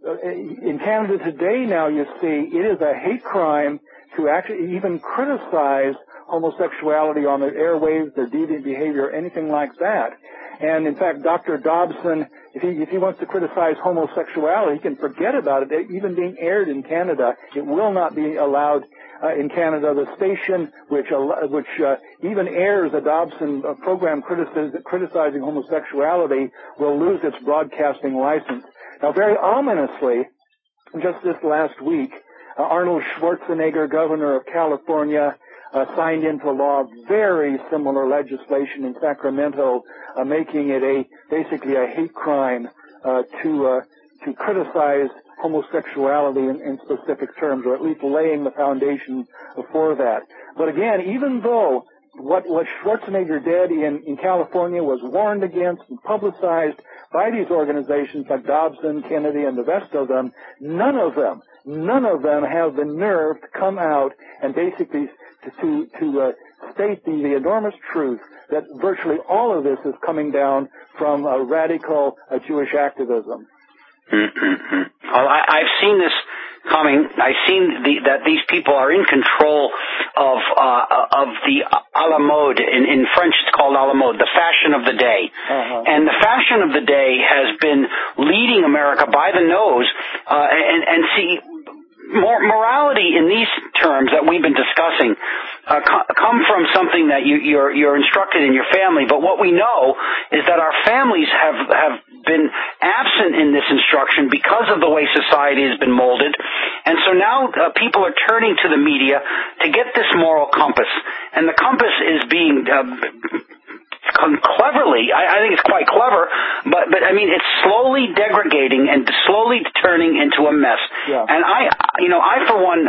in Canada today now, you see, it is a hate crime to actually even criticize homosexuality on their airwaves, their deviant behavior, anything like that. And in fact, Doctor Dobson, if he, if he wants to criticize homosexuality, he can forget about it. Even being aired in Canada, it will not be allowed uh, in Canada, the station which uh, which uh, even airs a Dobson uh, program criticis- criticizing homosexuality will lose its broadcasting license. Now, very ominously, just this last week, uh, Arnold Schwarzenegger, governor of California, uh, signed into law very similar legislation in Sacramento, uh, making it a basically a hate crime uh, to uh, to criticize homosexuality in, in specific terms, or at least laying the foundation for that. But again, even though what, what Schwarzenegger did in, in California was warned against and publicized by these organizations like Dobson, Kennedy, and the rest of them, none of them, none of them have the nerve to come out and basically to, to, to uh, state the, the enormous truth that virtually all of this is coming down from uh, radical uh, Jewish activism. Mm-hmm. Well, I, I've seen this coming. I've seen the, that these people are in control of uh, of the a la mode. In, in French, it's called a la mode, the fashion of the day. Uh-huh. And the fashion of the day has been leading America by the nose. Uh, and, and see, more morality in these terms that we've been discussing uh, co- come from something that you, you're, you're instructed in your family. But what we know is that our families have have been absent in this instruction because of the way society has been molded. And so now uh, people are turning to the media to get this moral compass. And the compass is being uh, cleverly, I, I think it's quite clever, but, but I mean, it's slowly degrading and slowly turning into a mess. Yeah. And I, you know, I for one,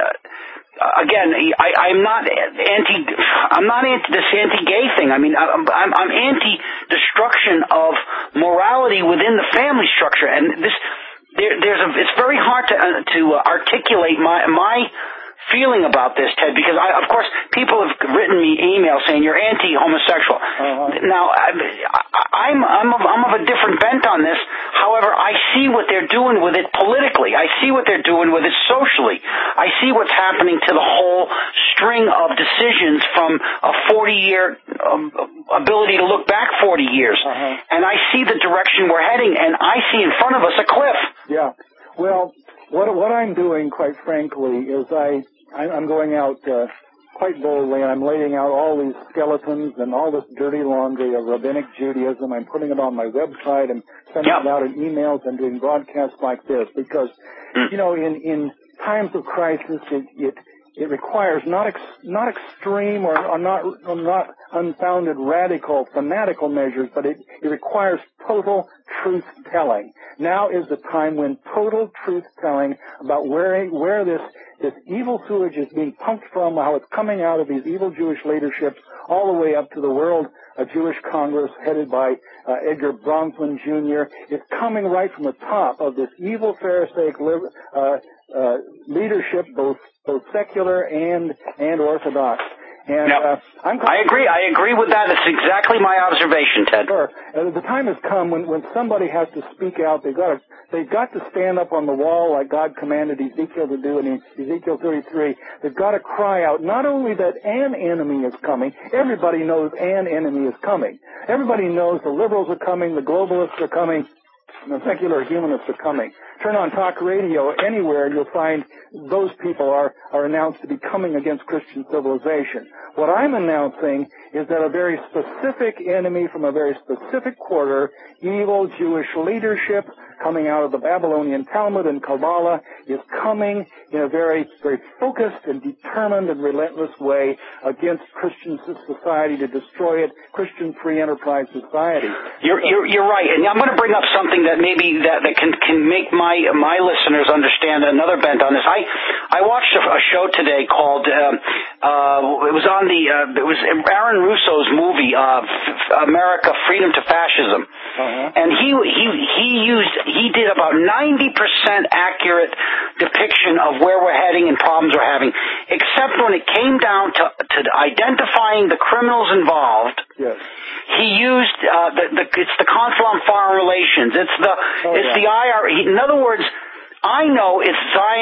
Uh, again, I, I'm not anti. I'm not anti this anti-gay thing. I mean, I'm, I'm, I'm anti-destruction of morality within the family structure, and this there, there's a. It's very hard to uh, to articulate my my feeling about this, Ted, because I, of course people have written me emails saying you're anti-homosexual. Uh-huh. Now, I, I'm I'm of, I'm of a different bent on this. However, I see what they're doing with it politically. I see what they're doing with it socially. I see what's happening to the whole string of decisions from a forty-year um, ability to look back forty years. Uh-huh. And I see the direction we're heading, and I see in front of us a cliff. Yeah. Well, what what I'm doing, quite frankly, is I I'm going out uh, quite boldly, and I'm laying out all these skeletons and all this dirty laundry of rabbinic Judaism. I'm putting it on my website and sending yep. it out in emails and doing broadcasts like this because, mm. you know, in, in times of crisis, it it, it requires not ex, not extreme or, or not or not unfounded radical fanatical measures, but it, it requires total truth telling. Now is the time when total truth telling about where where this this evil sewage is being pumped from, how it's coming out of these evil Jewish leaderships, all the way up to the World uh, Jewish Congress headed by uh, Edgar Bronfman Junior It's coming right from the top of this evil Pharisaic li- uh, uh, leadership, both both secular and and Orthodox. And yep. uh, I'm I agree. I agree with that. It's exactly my observation, Ted. Sure. Uh, the time has come when, when somebody has to speak out. They've got to they've got to stand up on the wall like God commanded Ezekiel to do in Ezekiel thirty-three. They've got to cry out not only that an enemy is coming. Everybody knows an enemy is coming. Everybody knows the liberals are coming, the globalists are coming, and the secular humanists are coming. Turn on talk radio anywhere and you'll find those people are, are announced to be coming against Christian civilization. What I'm announcing is that a very specific enemy from a very specific quarter, evil Jewish leadership coming out of the Babylonian Talmud and Kabbalah, is coming in a very, very focused and determined and relentless way against Christian society to destroy it, Christian free enterprise society. You're, you're, you're right. And I'm going to bring up something that maybe that, that can, can make my my listeners understand another bent on this. I I watched a, a show today called uh, uh, it was on the uh, it was Aaron Russo's movie uh, F- America Freedom to Fascism, uh-huh. and he he he used he did about ninety percent accurate depiction of where we're heading and problems we're having, except when it came down to to identifying the criminals involved. Yes. He used uh, the, the it's the Council on Foreign Relations. It's the oh, it's yeah. the I R. He, in other words, I know it's Zionist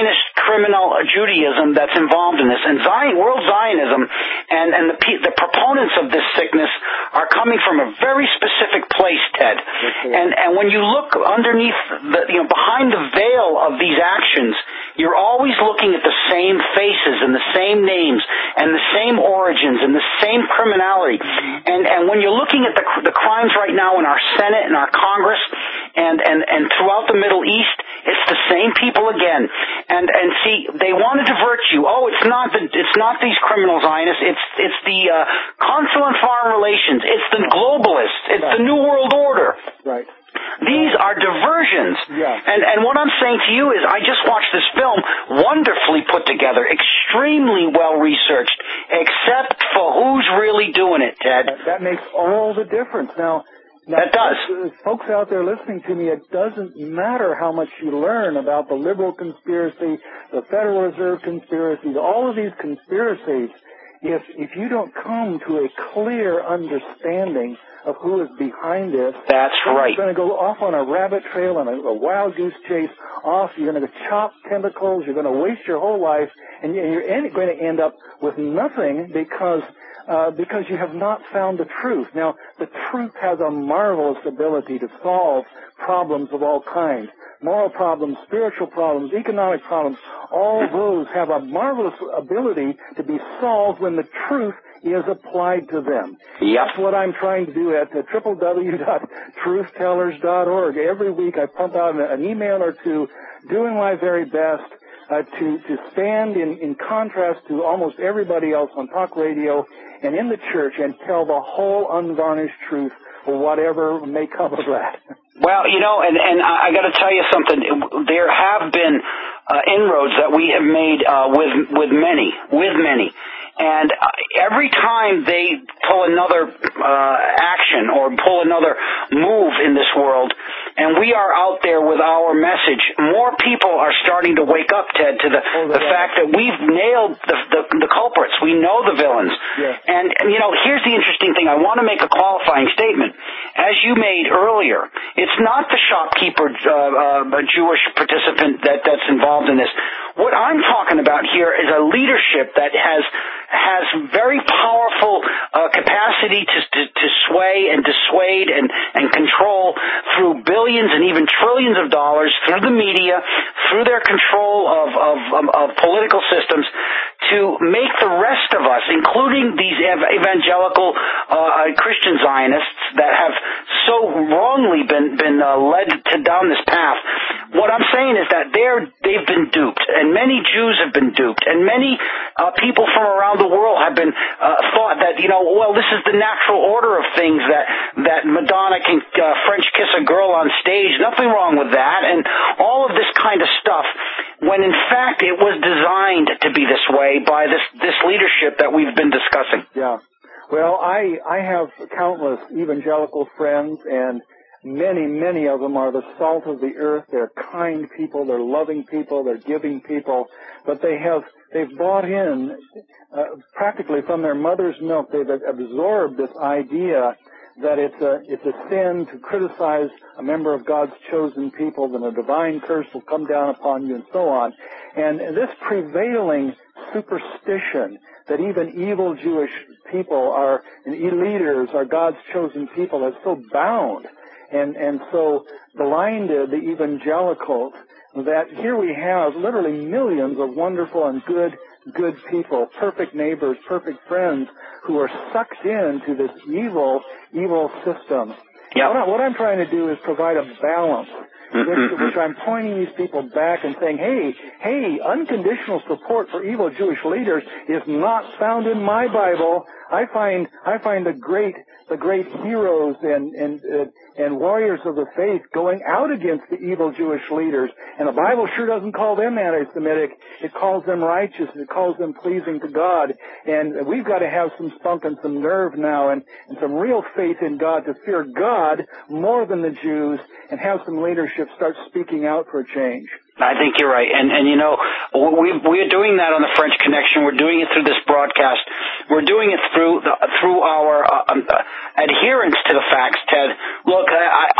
criminal Judaism that's involved in this. And Zion, World Zionism and, and the, the proponents of this sickness are coming from a very specific place, Ted. And, and when you look underneath, the, you know, behind the veil of these actions, you're always looking at the same faces and the same names and the same origins and the same criminality. And, and when you're looking at the, the crimes right now in our Senate and our Congress and, and, and throughout the Middle East, it's the same people again. And, and see, they want to divert you. Oh, it's not the, it's not these criminal Zionists. It's, it's the, uh, consular and foreign relations. It's the globalists. It's the New World Order. Right. These are diversions. Yeah. And, and what I'm saying to you is I just watched this film, wonderfully put together, extremely well researched, except for who's really doing it, Ted. That, that makes all the difference. Now, now, that does. Folks out there listening to me, it doesn't matter how much you learn about the liberal conspiracy, the Federal Reserve conspiracy, all of these conspiracies. If if you don't come to a clear understanding of who is behind this, that's right. You're going to go off on a rabbit trail and a, a wild goose chase off. You're going to chop tentacles. You're going to waste your whole life, and you're going to end up with nothing because uh, because you have not found the truth. Now, the truth has a marvelous ability to solve problems of all kinds. Moral problems, spiritual problems, economic problems, all those have a marvelous ability to be solved when the truth is applied to them. Yep. That's what I'm trying to do at w w w dot truth tellers dot org. Every week I pump out an email or two doing my very best uh, to, to stand in, in contrast to almost everybody else on talk radio and in the church and tell the whole unvarnished truth, or whatever may come of that. Well, you know, and, and I got to tell you something. There have been uh, inroads that we have made uh, with with many, with many. And every time they pull another uh, action or pull another move in this world, and we are out there with our message, more people are starting to wake up, Ted, to the, oh, the fact that we've nailed the, the, the culprits. We know the villains. Yeah. And, and, you know, here's the interesting thing. I want to make a qualifying statement. As you made earlier, it's not the shopkeeper, uh, uh, Jewish participant that, that's involved in this. What I'm talking about here is a leadership that has has very powerful uh, capacity to, to to sway and dissuade and and control through billions and even trillions of dollars through the media, through their control of of, of, of political systems, to make the rest of us, including these evangelical uh, Christian Zionists that have so wrongly been been uh, led to down this path. What I'm saying is that they're they've been duped, and many Jews have been duped, and many uh, people from around the world have been uh, thought that, you know, well, this is the natural order of things, that that Madonna can uh, French kiss a girl on stage, nothing wrong with that, and all of this kind of stuff, when in fact it was designed to be this way by this this leadership that we've been discussing. Yeah. Well, I I have countless evangelical friends, and many, many of them are the salt of the earth. They're kind people. They're loving people. They're giving people. But they have, they've bought in, uh, practically from their mother's milk, they've absorbed this idea that it's a, it's a sin to criticize a member of God's chosen people, then a divine curse will come down upon you, and so on. And this prevailing superstition that even evil Jewish people are, and leaders are God's chosen people, is so bound and and so blinded the evangelicals that here we have literally millions of wonderful and good good people, perfect neighbors, perfect friends, who are sucked into this evil evil system. Yep. What, I, what I'm trying to do is provide a balance, which, which I'm pointing these people back and saying, hey, hey, unconditional support for evil Jewish leaders is not found in my Bible. I find I find the great the great heroes and and uh, and warriors of the faith going out against the evil Jewish leaders, and the Bible sure doesn't call them anti-Semitic. It calls them righteous. It calls them pleasing to God. And we've got to have some spunk and some nerve now, and, and some real faith in God, to fear God more than the Jews, and have some leadership start speaking out for a change. I think you're right. And, and you know, we, we're doing that on the French Connection. We're doing it through this broadcast. We're doing it through the, through our uh, um, uh, adherence to the facts, Ted. Look, I, I, I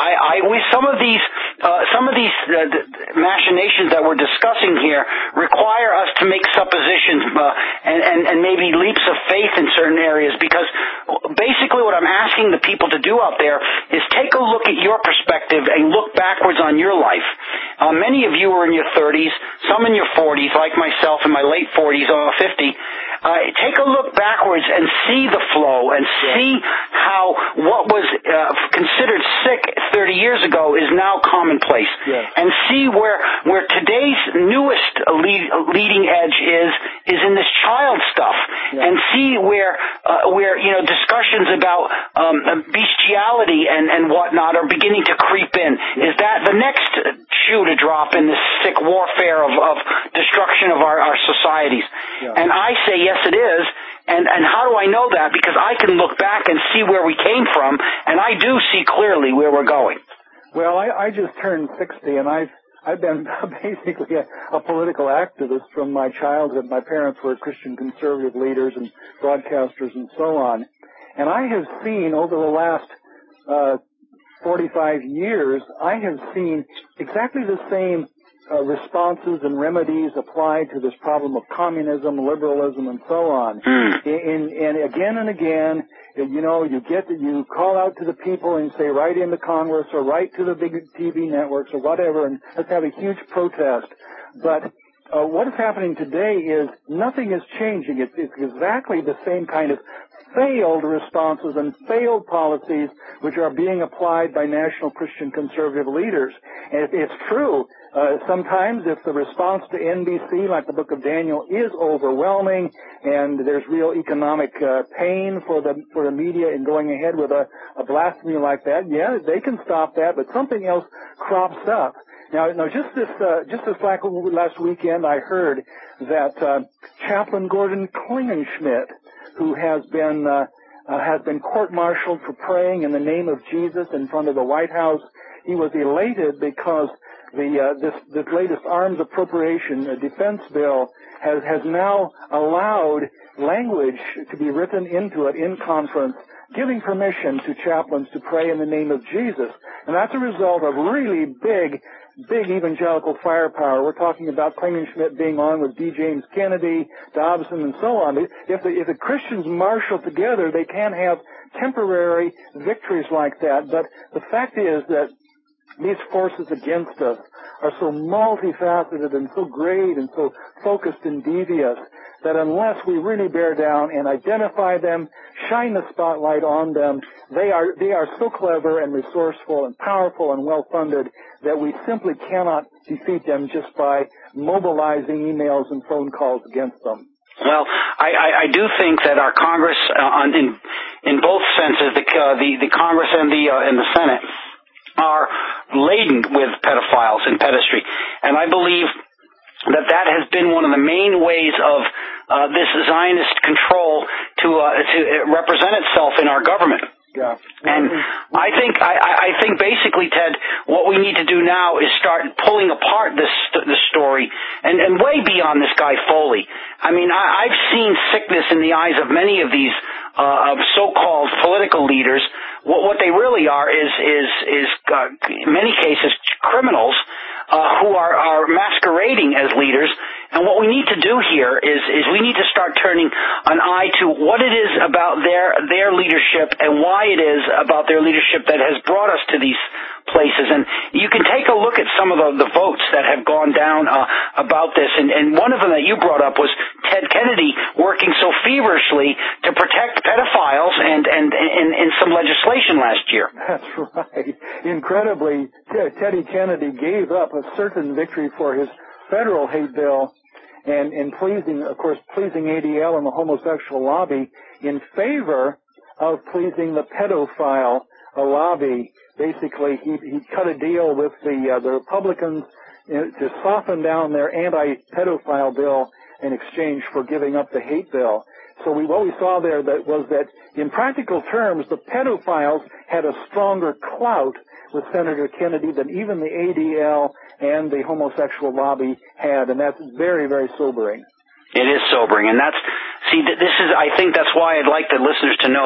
say we some of these uh, some of these uh, machinations that we're discussing here require us to make suppositions uh, and, and, and maybe leaps of faith in certain areas, because basically what I'm asking the people to do out there is take a look at your perspective and look backwards on your life. Uh, many of you are in your thirties, some in your forties, like myself in my late forties or fifty. Uh, take a look backwards and see the flow and see how what was uh, considered sick thirty years ago is now commonplace. Yes. And see where where today's newest lead, leading edge is is in this child stuff. Yes. And see where uh, where you know discussions about um, bestiality and and whatnot are beginning to creep in. Yes. Is that the next shoe to drop in this sick warfare of, of destruction of our, our societies? Yes. And I say yes. Yes, it is. And, and how do I know that? Because I can look back and see where we came from, and I do see clearly where we're going. Well, I, I just turned sixty, and I've, I've been basically a, a political activist from my childhood. My parents were Christian conservative leaders and broadcasters and so on. And I have seen over the last uh, forty-five years, I have seen exactly the same Uh, responses and remedies applied to this problem of communism, liberalism, and so on. Mm. And, and again and again, you know, you get that you call out to the people and say, write into Congress or write to the big T V networks or whatever, and let's have a huge protest. But uh, what is happening today is nothing is changing. It's, it's exactly the same kind of failed responses and failed policies which are being applied by national Christian conservative leaders. And it, it's true. Uh, sometimes if the response to N B C, like the book of Daniel, is overwhelming and there's real economic uh, pain for the for the media in going ahead with a, a blasphemy like that, yeah, they can stop that, but something else crops up. Now, now just this uh, just this last weekend, I heard that uh, Chaplain Gordon Klingenschmitt, who has been uh, uh, has been court-martialed for praying in the name of Jesus in front of the White House, he was elated because The, uh, this, this latest arms appropriation uh, defense bill has, has now allowed language to be written into it in conference, giving permission to chaplains to pray in the name of Jesus. And that's a result of really big, big evangelical firepower. We're talking about Klingenschmitt being on with D. James Kennedy, Dobson, and so on. If the, if the Christians marshal together, they can have temporary victories like that. But the fact is that these forces against us are so multifaceted and so great and so focused and devious that unless we really bear down and identify them, shine the spotlight on them, they are they are so clever and resourceful and powerful and well-funded that we simply cannot defeat them just by mobilizing emails and phone calls against them. Well, I, I, I do think that our Congress, uh, in in both senses, the uh, the, the Congress and the uh, and the Senate, are laden with pedophiles and pedestry. And I believe that that has been one of the main ways of uh, this Zionist control to uh, to represent itself in our government. Yeah. And I think I, I think basically, Ted, what we need to do now is start pulling apart this this story and, and way beyond this guy Foley. I mean, I, I've seen sickness in the eyes of many of these uh, of so-called political leaders. What, what they really are is is is uh, in many cases criminals uh, who are, are masquerading as leaders. And what we need to do here is is we need to start turning an eye to what it is about their their leadership and why it is about their leadership that has brought us to these places. And you can take a look at some of the, the votes that have gone down uh, about this. And, and one of them that you brought up was Ted Kennedy working so feverishly to protect pedophiles and and in some legislation last year. That's right. Incredibly, Teddy Kennedy gave up a certain victory for his federal hate bill and, and pleasing, of course, pleasing A D L and the homosexual lobby in favor of pleasing the pedophile uh, lobby. Basically, he, he cut a deal with the uh, the Republicans uh, to soften down their anti-pedophile bill in exchange for giving up the hate bill. So we, what we saw there that was that in practical terms, the pedophiles had a stronger clout with Senator Kennedy than even the A D L and the homosexual lobby had, and that's very, very sobering. It is sobering, and that's, see, this is, I think that's why I'd like the listeners to know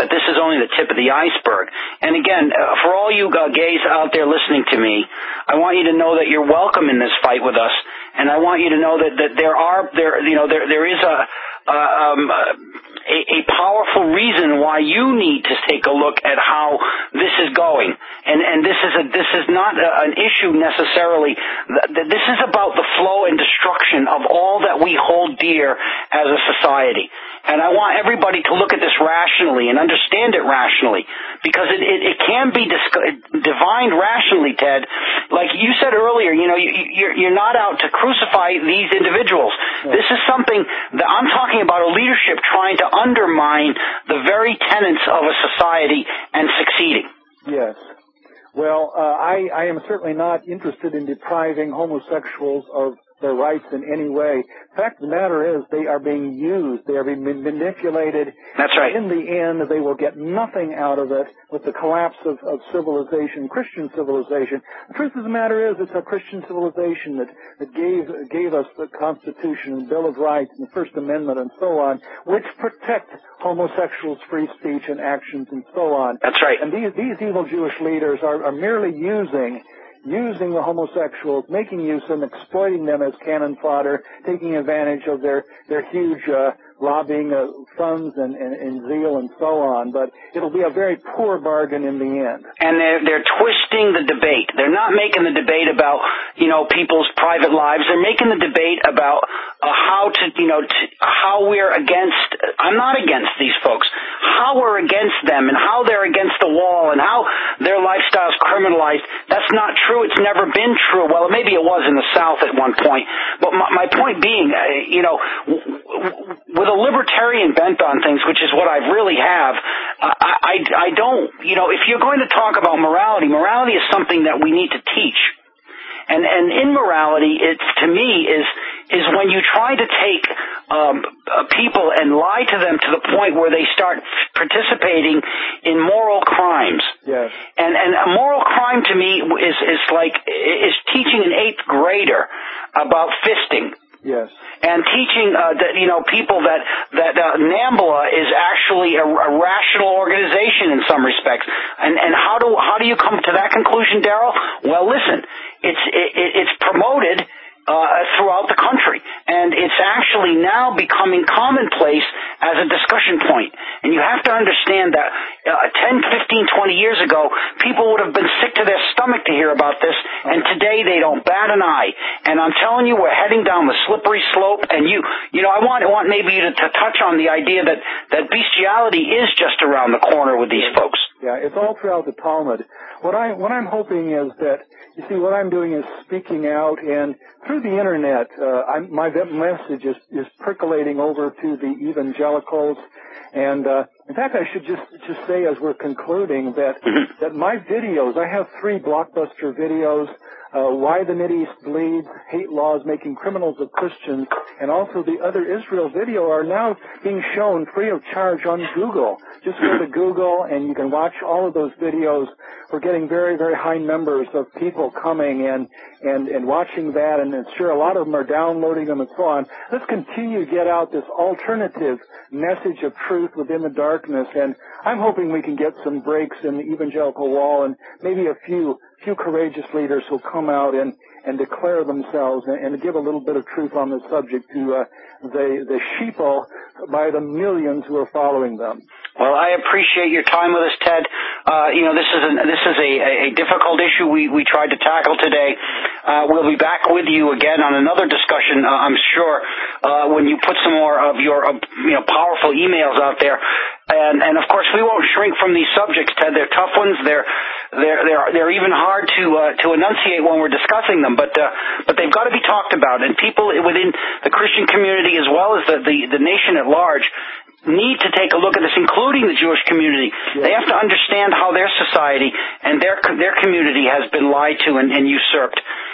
that this is only the tip of the iceberg. And again, uh, for all you uh, gays out there listening to me, I want you to know that you're welcome in this fight with us, and I want you to know that, that there are there you know there there is a uh, um, a, a powerful reason why you need to take a look at how this is going. And and this is a this is not a, an issue necessarily. This is about the flow and destruction of all that we hold dear as a society. And I want everybody to look at this rationally and understand it rationally, because it, it, it can be dis- divined rationally, Ted. Like you said earlier, you know, you, you're, you're not out to crucify these individuals. No. This is something that I'm talking about, a leadership trying to undermine the very tenets of a society and succeeding. Yes. Well, uh, I, I am certainly not interested in depriving homosexuals of their rights in any way. The fact of the matter is they are being used. They are being manipulated. That's right. In the end, they will get nothing out of it with the collapse of, of civilization, Christian civilization. The truth of the matter is it's a Christian civilization that, that gave, gave us the Constitution and Bill of Rights and the First Amendment and so on, which protect homosexuals' free speech and actions and so on. That's right. And these, these evil Jewish leaders are, are merely using using the homosexuals, making use of them, exploiting them as cannon fodder, taking advantage of their, their huge uh, lobbying uh, funds and, and, and zeal and so on. But it'll be a very poor bargain in the end. And they're, they're twisting the debate. They're not making the debate about, you know, people's private lives. They're making the debate about uh, how to, you know, to, how we're against, I'm not against these folks, how we're against them and how they're against the wall and how their lifestyle's criminalized. That's not true. It's never been true. Well, maybe it was in the South at one point. But my, my point being, uh, you know, w- w- with a libertarian bent on things, which is what I really have, uh, I, I, I don't, you know, if you're going to talk about morality, morality is something that we need to teach. And, and immorality, it's, to me, is, is when you try to take, um, uh, people and lie to them to the point where they start participating in moral crimes. Yes. And, and a moral crime to me is, is like, is teaching an eighth grader about fisting. Yes. And teaching, uh, that, you know, people that, that, uh, NAMBLA is actually a, a rational organization in some respects. And, and how do, how do you come to that conclusion, Darrell? Well, listen, it's, it, it's promoted, uh, throughout the country. And it's actually now becoming commonplace as a discussion point. And you have to understand that uh, ten, fifteen, twenty years ago, people would have been sick to their stomach to hear about this, and today they don't bat an eye. And I'm telling you, we're heading down the slippery slope, and you, you know, I want, I want maybe you to, to touch on the idea that, that bestiality is just around the corner with these folks. Yeah, it's all throughout the Talmud. What I, what I'm hoping is that, you see, what I'm doing is speaking out, and through the internet, uh, I'm, my message is, is percolating over to the evangelicals. And uh, in fact, I should just just say, as we're concluding, that that my videos, I have three blockbuster videos: uh, "Why the Mideast Bleeds," "Hate Laws Making Criminals of Christians," and also the Other Israel video, are now being shown free of charge on Google. Just go to Google and you can watch all of those videos. We're getting very, very high numbers of people coming and, and, and watching that, and I'm sure a lot of them are downloading them and so on. Let's continue to get out this alternative message of truth within the darkness, and I'm hoping we can get some breaks in the evangelical wall, and maybe a few few courageous leaders who come out and, and declare themselves and, and give a little bit of truth on the subject to uh, the, the sheeple by the millions who are following them. Well, I appreciate your time with us, Ted. Uh, you know, this is a, this is a, a difficult issue we, we tried to tackle today. Uh, we'll be back with you again on another discussion, uh, I'm sure, uh, when you put some more of your, uh, you know, powerful emails out there. And, and of course, we won't shrink from these subjects, Ted. They're tough ones. They're, they're, they're, they're even hard to, uh, to enunciate when we're discussing them, but, uh, but they've got to be talked about. And people within the Christian community as well as the, the, the nation at large need to take a look at this, including the Jewish community. Yeah. They have to understand how their society and their their community has been lied to and, and usurped.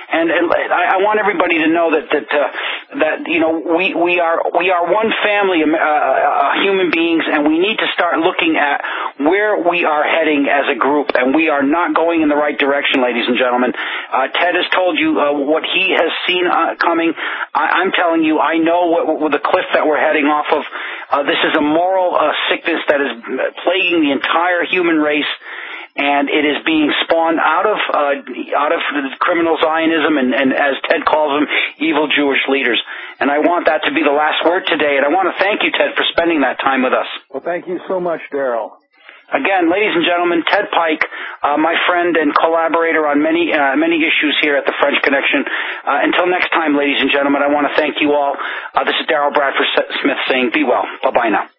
And, and I, I want everybody to know that that uh, that you know we we are we are one family of uh, uh, human beings, and we need to start looking at where we are heading as a group, and we are not going in the right direction, ladies and gentlemen. Uh, Ted has told you uh, what he has seen uh, coming. I, I'm telling you, I know what, what the cliff that we're heading off of. Uh, this is a moral uh, sickness that is plaguing the entire human race. And it is being spawned out of uh, out of the criminal Zionism and, and, as Ted calls them, evil Jewish leaders. And I want that to be the last word today. And I want to thank you, Ted, for spending that time with us. Well, thank you so much, Daryl. Again, ladies and gentlemen, Ted Pike, uh, my friend and collaborator on many uh, many issues here at the French Connection. Uh, until next time, ladies and gentlemen, I want to thank you all. Uh, this is Daryl Bradford Smith saying, be well. Bye-bye now.